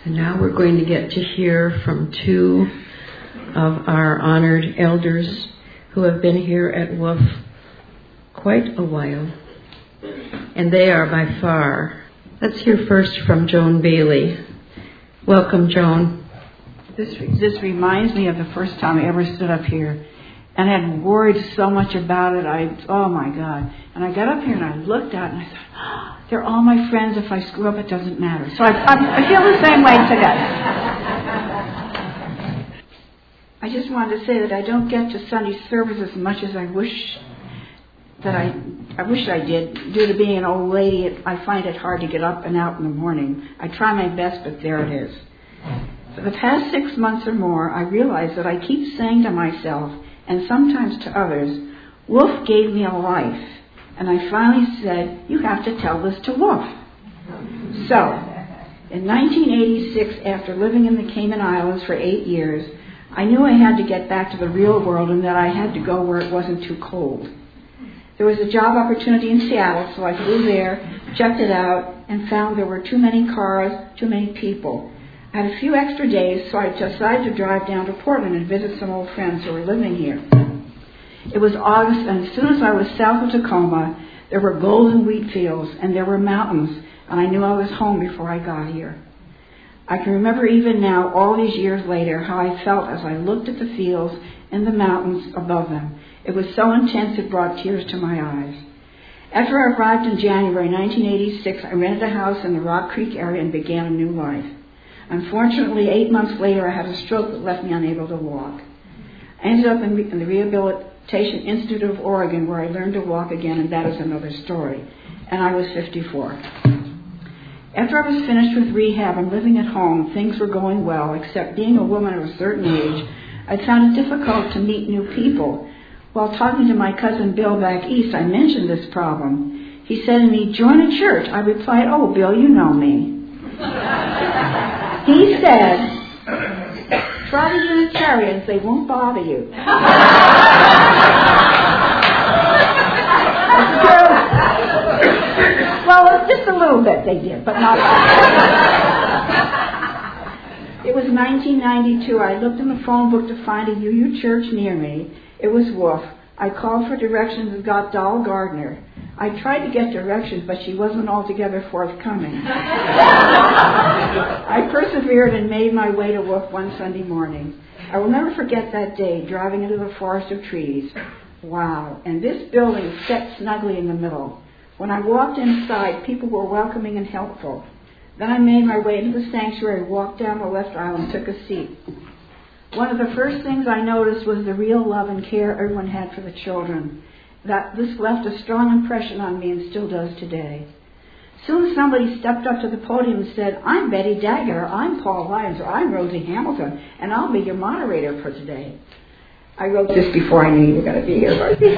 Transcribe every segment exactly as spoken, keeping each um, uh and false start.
And now we're going to get to hear from two of our honored elders who have been here at Wolf quite a while. And they are by far. Let's hear first from Joan Bailey. Welcome, Joan. This this reminds me of the first time I ever stood up here and had worried so much about it. I oh my God. And I got up here and I looked out and I thought, oh, they're all my friends. If I screw up, it doesn't matter. So I, I, I feel the same way today. I just wanted to say that I don't get to Sunday service as much as I wish that I I wish I did. Due to being an old lady, it, I find it hard to get up and out in the morning. I try my best, but there it is. For the past six months or more, I realize that I keep saying to myself, and sometimes to others, Wolf gave me a life. And I finally said, you have to tell this to Wolf. So, in nineteen eighty-six, after living in the Cayman Islands for eight years, I knew I had to get back to the real world and that I had to go where it wasn't too cold. There was a job opportunity in Seattle, so I flew there, checked it out, and found there were too many cars, too many people. I had a few extra days, so I decided to drive down to Portland and visit some old friends who were living here. It was August, and as soon as I was south of Tacoma, there were golden wheat fields, and there were mountains, and I knew I was home before I got here. I can remember even now, all these years later, how I felt as I looked at the fields and the mountains above them. It was so intense it brought tears to my eyes. After I arrived in January nineteen eighty-six, I rented a house in the Rock Creek area and began a new life. Unfortunately, eight months later, I had a stroke that left me unable to walk. I ended up in, re- in the Rehabilitation Institute of Oregon, where I learned to walk again, and that is another story. And I was fifty-four. After I was finished with rehab and living at home, things were going well, except being a woman of a certain age, I found it difficult to meet new people. While talking to my cousin Bill back east, I mentioned this problem. He said to me, join a church. I replied, oh, Bill, you know me. He said, try the Unitarians, they won't bother you. That's true. Well, just a little bit they did, but not all. It was nineteen ninety-two. I looked in the phone book to find a U U church near me. It was Wolf. I called for directions and got Doll Gardner. I tried to get directions, but she wasn't altogether forthcoming. I persevered and made my way to Wolf one Sunday morning. I will never forget that day, driving into the forest of trees. Wow. And this building sat snugly in the middle. When I walked inside, people were welcoming and helpful. Then I made my way into the sanctuary, walked down the left aisle, and took a seat. One of the first things I noticed was the real love and care everyone had for the children. That this left a strong impression on me and still does today. Soon somebody stepped up to the podium and said, I'm Betty Dagger, I'm Paul Lyons, or I'm Rosie Hamilton, and I'll be your moderator for today. I wrote this before I knew you were going to be here, Rosie.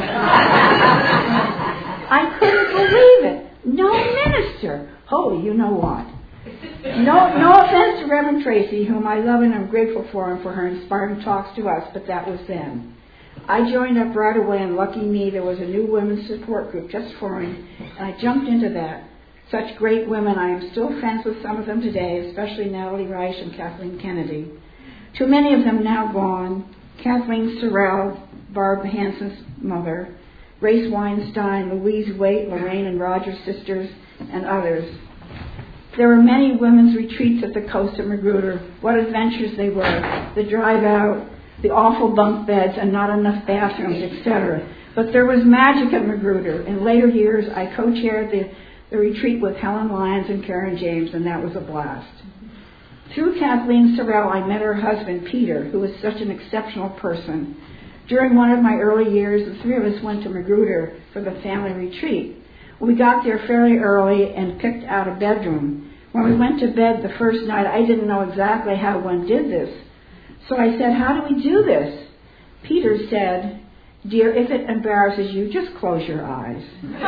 I couldn't believe it. No minister. Holy, you know what. No, no offense to Reverend Tracy, whom I love and am grateful for and for her inspiring talks to us, but that was then. I joined up right away, and lucky me, there was a new women's support group just forming, and I jumped into that. Such great women. I am still friends with some of them today, especially Natalie Reich and Kathleen Kennedy. Too many of them now gone. Kathleen Sorrell, Barb Hansen's mother, Grace Weinstein, Louise Waite, Lorraine and Roger's sisters, and others. There were many women's retreats at the coast of Magruder. What adventures they were. The drive out, the awful bunk beds and not enough bathrooms, et cetera. But there was magic at Magruder. In later years, I co-chaired the, the retreat with Helen Lyons and Karen James, and that was a blast. Through Kathleen Sorrell, I met her husband, Peter, who was such an exceptional person. During one of my early years, the three of us went to Magruder for the family retreat. We got there fairly early and picked out a bedroom. When we went to bed the first night, I didn't know exactly how one did this. So I said, how do we do this? Peter said, dear, if it embarrasses you, just close your eyes.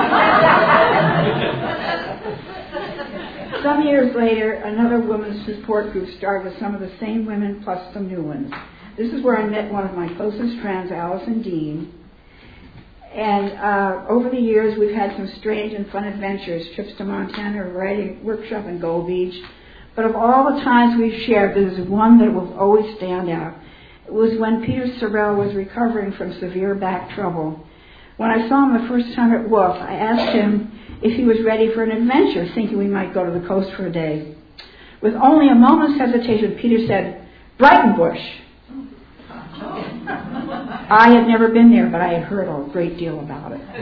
Some years later, another women's support group started with some of the same women plus some new ones. This is where I met one of my closest friends, Allison Dean. And uh, over the years, we've had some strange and fun adventures, trips to Montana, a writing workshop in Gold Beach, But of all the times we've shared, there's one that will always stand out. It was when Peter Sorrell was recovering from severe back trouble. When I saw him the first time at Wolf, I asked him if he was ready for an adventure, thinking we might go to the coast for a day. With only a moment's hesitation, Peter said, "Breitenbush." I had never been there, but I had heard a great deal about it.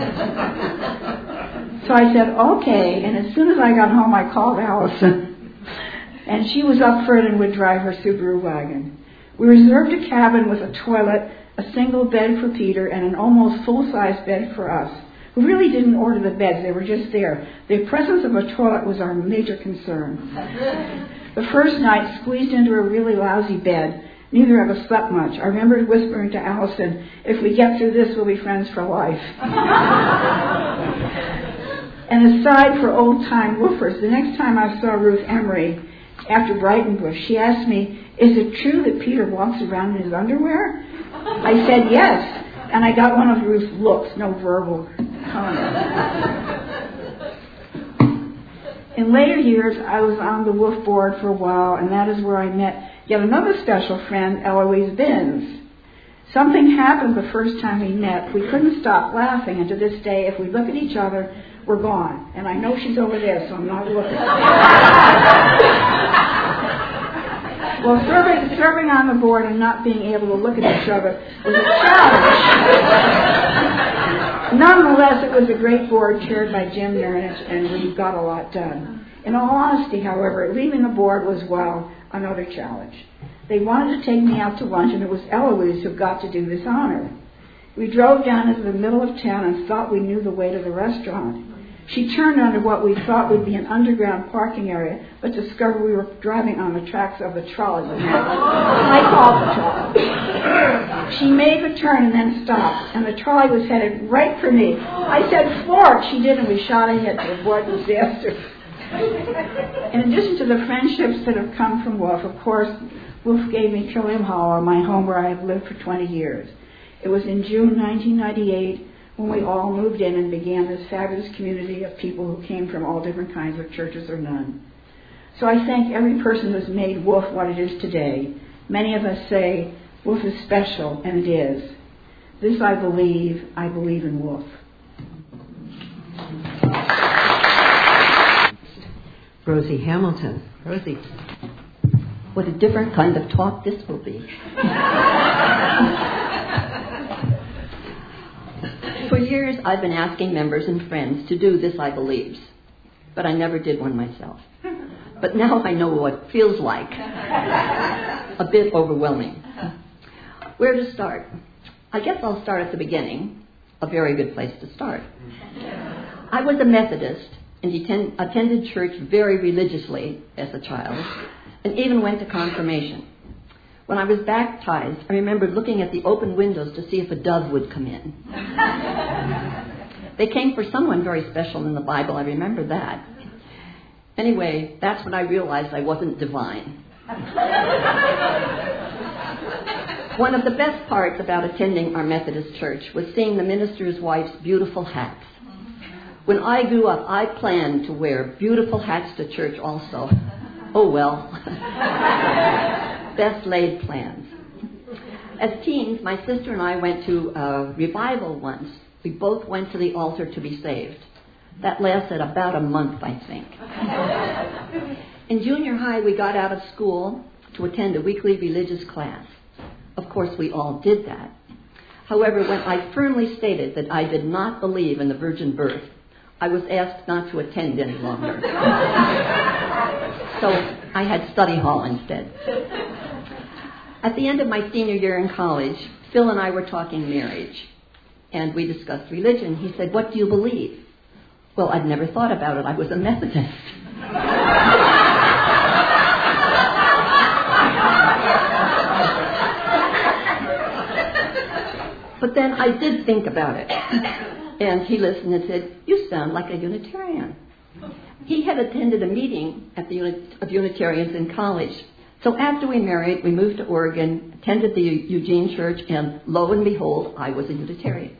So I said, okay, and as soon as I got home, I called Allison, and she was up for it and would drive her Subaru wagon. We reserved a cabin with a toilet, a single bed for Peter, and an almost full-size bed for us, who really didn't order the beds. They were just there. The presence of a toilet was our major concern. The first night, squeezed into a really lousy bed, neither of us slept much. I remembered whispering to Allison, if we get through this, we'll be friends for life. And aside for old-time woofers, the next time I saw Ruth Emery after Breitenbush, she asked me, is it true that Peter walks around in his underwear? I said yes, and I got one of Ruth's looks, no verbal comment. In later years, I was on the Wolf board for a while, and that is where I met yet another special friend, Eloise Binns. Something happened the first time we met. We couldn't stop laughing, and to this day, if we look at each other, we're gone. And I know she's over there, so I'm not looking. Well, serving, serving on the board and not being able to look at each other was a challenge. Nonetheless, it was a great board chaired by Jim Nernich, and we got a lot done. In all honesty, however, leaving the board was, well, another challenge. They wanted to take me out to lunch, and it was Eloise who got to do this honor. We drove down into the middle of town and thought we knew the way to the restaurant. She turned onto what we thought would be an underground parking area, but discovered we were driving on the tracks of the trolley. I called the trolley. She made the turn and then stopped, and the trolley was headed right for me. I said, "Fork!" She did, and we shot ahead to avoid disaster. In addition to the friendships that have come from Wolf, of course, Wolf gave me Killam Hollow, my home where I have lived for twenty years. It was in June nineteen ninety-eight when we all moved in and began this fabulous community of people who came from all different kinds of churches or none. So I thank every person who has made Wolf what it is today. Many of us say Wolf is special, and it is. This I believe. I believe in Wolf. Rosie Hamilton. Rosie, what a different kind of talk this will be. For years, I've been asking members and friends to do this I believes, but I never did one myself. But now I know what it feels like. A bit overwhelming. Where to start? I guess I'll start at the beginning. A very good place to start. I was a Methodist and attend, attended church very religiously as a child, and even went to confirmation. When I was baptized, I remembered looking at the open windows to see if a dove would come in. They came for someone very special in the Bible, I remember that. Anyway, that's when I realized I wasn't divine. One of the best parts about attending our Methodist church was seeing the minister's wife's beautiful hats. When I grew up, I planned to wear beautiful hats to church also. Oh well. Best laid plans. As teens, my sister and I went to a revival once. We both went to the altar to be saved. That lasted about a month, I think. In junior high, we got out of school to attend a weekly religious class. Of course, we all did that. However, when I firmly stated that I did not believe in the virgin birth, I was asked not to attend any longer. So I had study hall instead. At the end of my senior year in college, Phil and I were talking marriage, and we discussed religion. He said, "What do you believe?" Well, I'd never thought about it. I was a Methodist. But then I did think about it. And he listened and said, "You sound like a Unitarian." He had attended a meeting at the Uni- of Unitarians in college. So after we married, we moved to Oregon, attended the Eugene Church, and lo and behold, I was a Unitarian.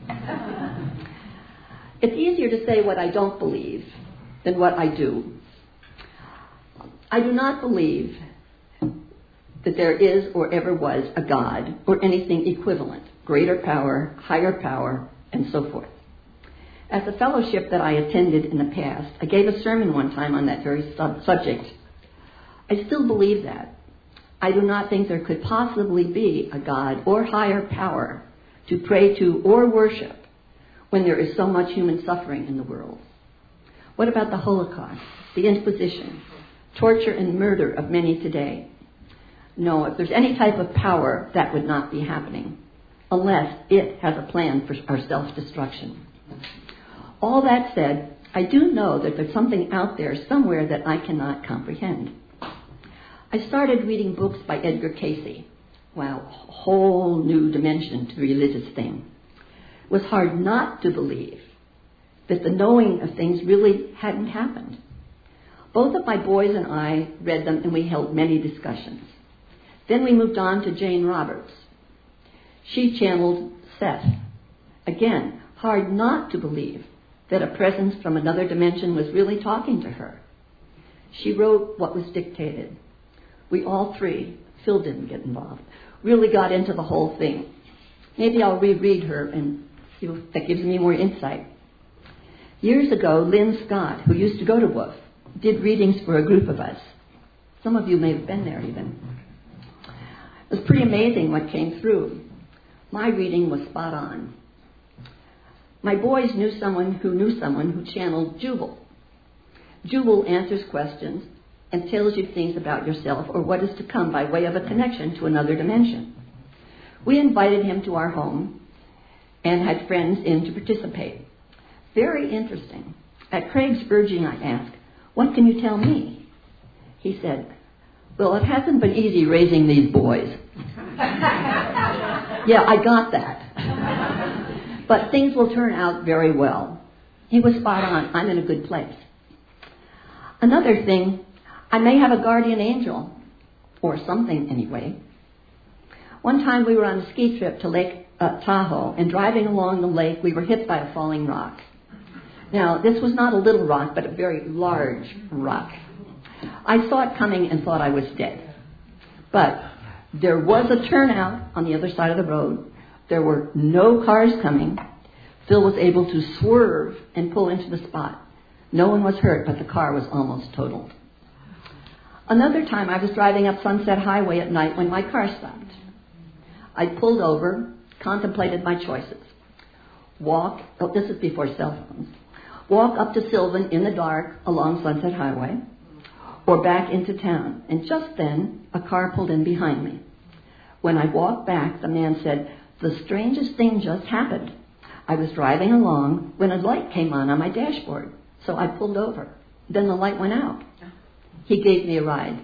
It's easier to say what I don't believe than what I do. I do not believe that there is or ever was a God or anything equivalent, greater power, higher power, and so forth. At the fellowship that I attended in the past, I gave a sermon one time on that very sub- subject. I still believe that. I do not think there could possibly be a God or higher power to pray to or worship when there is so much human suffering in the world. What about the Holocaust, the Inquisition, torture and murder of many today? No, if there's any type of power, that would not be happening, unless it has a plan for our self-destruction. All that said, I do know that there's something out there somewhere that I cannot comprehend. I started reading books by Edgar Cayce. Wow, a whole new dimension to the religious thing. It was hard not to believe that the knowing of things really hadn't happened. Both of my boys and I read them, and we held many discussions. Then we moved on to Jane Roberts. She channeled Seth. Again, hard not to believe that a presence from another dimension was really talking to her. She wrote what was dictated. We all three, Phil didn't get involved, really got into the whole thing. Maybe I'll reread her and see if that gives me more insight. Years ago, Lynn Scott, who used to go to Wolf, did readings for a group of us. Some of you may have been there even. It was pretty amazing what came through. My reading was spot on. My boys knew someone who knew someone who channeled Jubal. Jubal answers questions and tells you things about yourself or what is to come by way of a connection to another dimension. We invited him to our home and had friends in to participate. Very interesting. At Craig's urging, I asked, "What can you tell me?" He said, "Well, it hasn't been easy raising these boys." Yeah, I got that. But things will turn out very well. He was spot on. I'm in a good place. Another thing, I may have a guardian angel, or something anyway. One time we were on a ski trip to Lake uh, Tahoe, and driving along the lake, we were hit by a falling rock. Now, this was not a little rock, but a very large rock. I saw it coming and thought I was dead. But there was a turnout on the other side of the road. There were no cars coming. Phil was able to swerve and pull into the spot. No one was hurt, but the car was almost totaled. Another time I was driving up Sunset Highway at night when my car stopped. I pulled over, contemplated my choices. Walk, oh, this is before cell phones. Walk up to Sylvan in the dark along Sunset Highway, or back into town. And just then, a car pulled in behind me. When I walked back, the man said, "The strangest thing just happened. I was driving along when a light came on on my dashboard, so I pulled over. Then the light went out." He gave me a ride.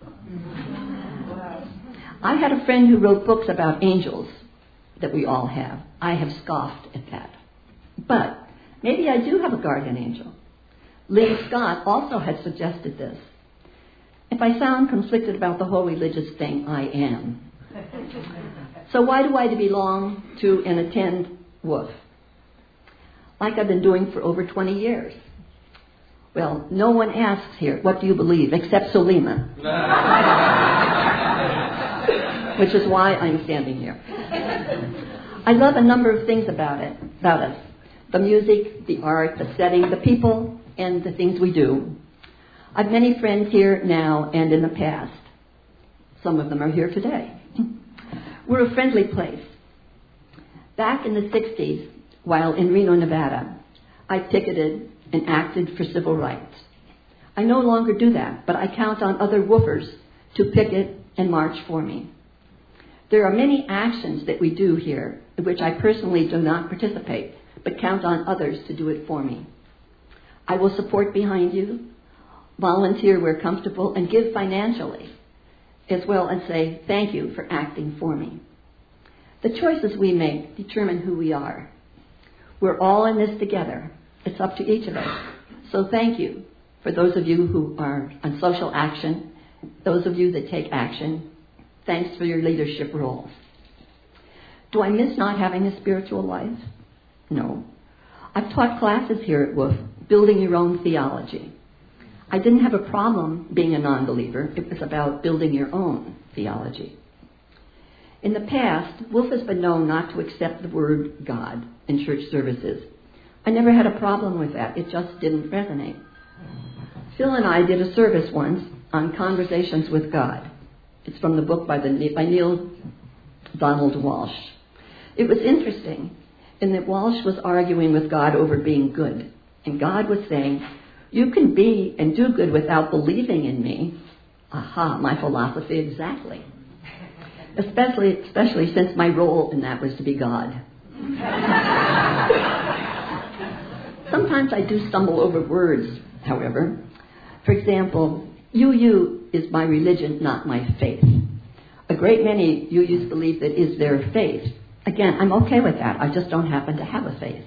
I had a friend who wrote books about angels that we all have. I have scoffed at that. But maybe I do have a guardian angel. Lynn Scott also had suggested this. If I sound conflicted about the whole religious thing, I am. So why do I belong to and attend Wolf? Like I've been doing for over twenty years. Well, no one asks here, "What do you believe?" except Solima. Which is why I'm standing here. I love a number of things about it, about us. The music, the art, the setting, the people, and the things we do. I've many friends here now and in the past. Some of them are here today. We're a friendly place. Back in the sixties, while in Reno, Nevada, I ticketed and acted for civil rights. I no longer do that, but I count on other woofers to picket and march for me. There are many actions that we do here in which I personally do not participate, but count on others to do it for me. I will support behind you, volunteer where comfortable, and give financially, as well as say thank you for acting for me. The choices we make determine who we are. We're all in this together. It's up to each of us. So thank you for those of you who are on social action, those of you that take action. Thanks for your leadership roles. Do I miss not having a spiritual life? No. I've taught classes here at Wolf, building your own theology. I didn't have a problem being a non-believer. It was about building your own theology. In the past, Wolf has been known not to accept the word God in church services. I never had a problem with that. It just didn't resonate. Phil and I did a service once on Conversations with God. It's from the book by, the, by Neil Donald Walsh. It was interesting in that Walsh was arguing with God over being good. And God was saying, you can be and do good without believing in me. Aha, my philosophy exactly. Especially, especially since my role in that was to be God. Sometimes I do stumble over words, however. For example, U U is my religion, not my faith. A great many U Us believe that is their faith. Again, I'm okay with that. I just don't happen to have a faith.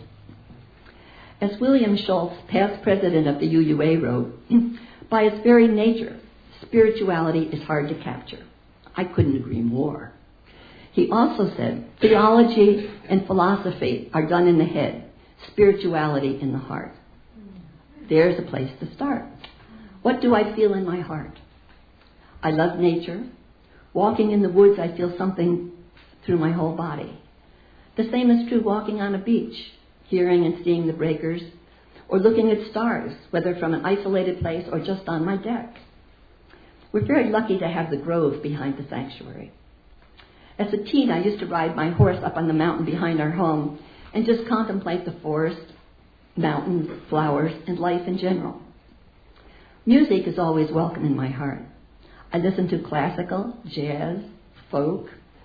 As William Schultz, past president of the U U A, wrote, by its very nature, spirituality is hard to capture. I couldn't agree more. He also said, theology and philosophy are done in the head, spirituality in the heart. There's a place to start. What do I feel in my heart? I love nature. Walking in the woods, I feel something through my whole body. The same is true walking on a beach, hearing and seeing the breakers, or looking at stars, whether from an isolated place or just on my deck. We're very lucky to have the grove behind the sanctuary. As a teen, I used to ride my horse up on the mountain behind our home and just contemplate the forest, mountains, flowers, and life in general. Music is always welcome in my heart. I listen to classical, jazz, folk,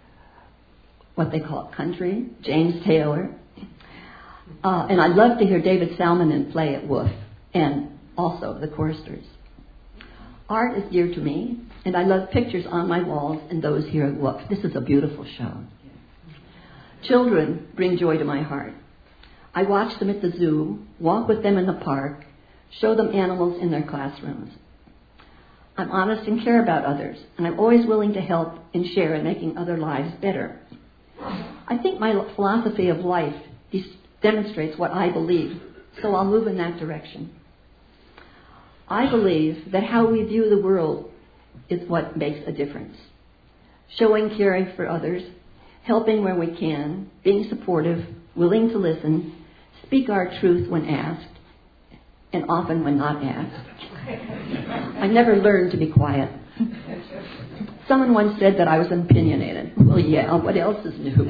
what they call country, James Taylor. Uh, and I love to hear David Salmon play at Wolf, and also the choristers. Art is dear to me, and I love pictures on my walls and those here at Wolf. This is a beautiful show. Children bring joy to my heart. I watch them at the zoo, walk with them in the park, show them animals in their classrooms. I'm honest and care about others, and I'm always willing to help and share in making other lives better. I think my philosophy of life demonstrates what I believe, so I'll move in that direction. I believe that how we view the world is what makes a difference. Showing caring for others, helping where we can, being supportive, willing to listen, speak our truth when asked, and often when not asked. I never learned to be quiet. Someone once said that I was opinionated. Well, yeah, what else is new?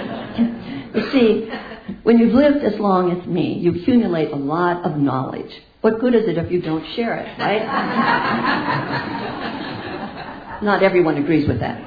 You see, when you've lived as long as me, you accumulate a lot of knowledge. What good is it if you don't share it, right? Not everyone agrees with that.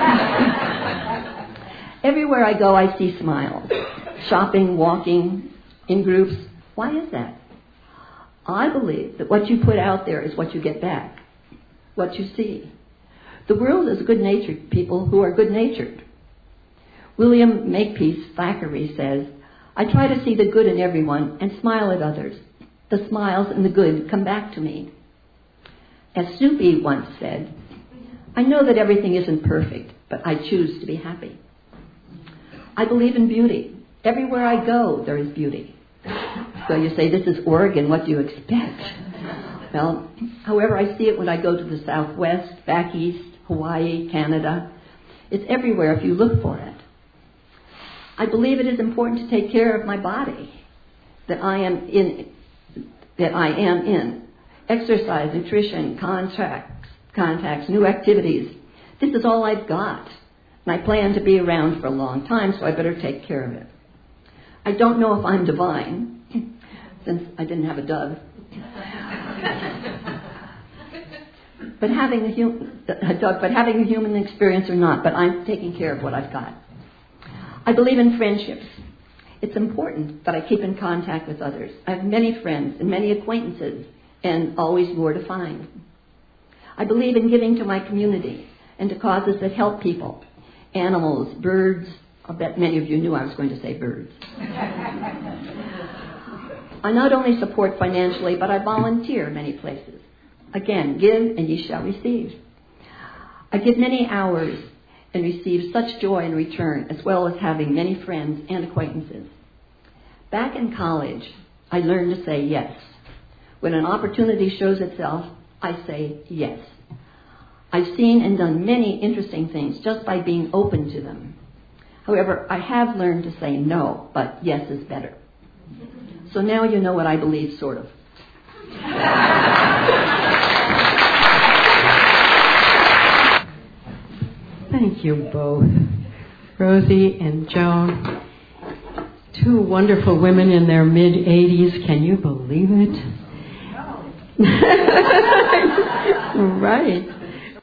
Everywhere I go, I see smiles. Shopping, walking, in groups. Why is that? I believe that what you put out there is what you get back, what you see. The world is good-natured people who are good-natured. William Makepeace Thackeray says, I try to see the good in everyone and smile at others. The smiles and the good come back to me. As Snoopy once said, I know that everything isn't perfect, but I choose to be happy. I believe in beauty. Everywhere I go, there is beauty. So you say, this is Oregon, what do you expect? Well, however I see it when I go to the Southwest, back east, Hawaii, Canada, it's everywhere if you look for it. I believe it is important to take care of my body, that I am in, that I am in. Exercise, nutrition, contacts, contacts, new activities. This is all I've got. And I plan to be around for a long time, so I better take care of it. I don't know if I'm divine, since I didn't have a dove. but having a, hum- a dove, but having a human experience or not, but I'm taking care of what I've got. I believe in friendships. It's important that I keep in contact with others. I have many friends and many acquaintances, and always more to find. I believe in giving to my community and to causes that help people, animals, birds. I'll bet many of you knew I was going to say birds. I not only support financially, but I volunteer many places. Again, give and ye shall receive. I give many hours and receive such joy in return, as well as having many friends and acquaintances. Back in college, I learned to say yes. When an opportunity shows itself, I say yes. I've seen and done many interesting things just by being open to them. However, I have learned to say no, but yes is better. So now you know what I believe, sort of. Thank you both, Rosie and Joan. Two wonderful women in their mid-eighties. Can you believe it? No. Right.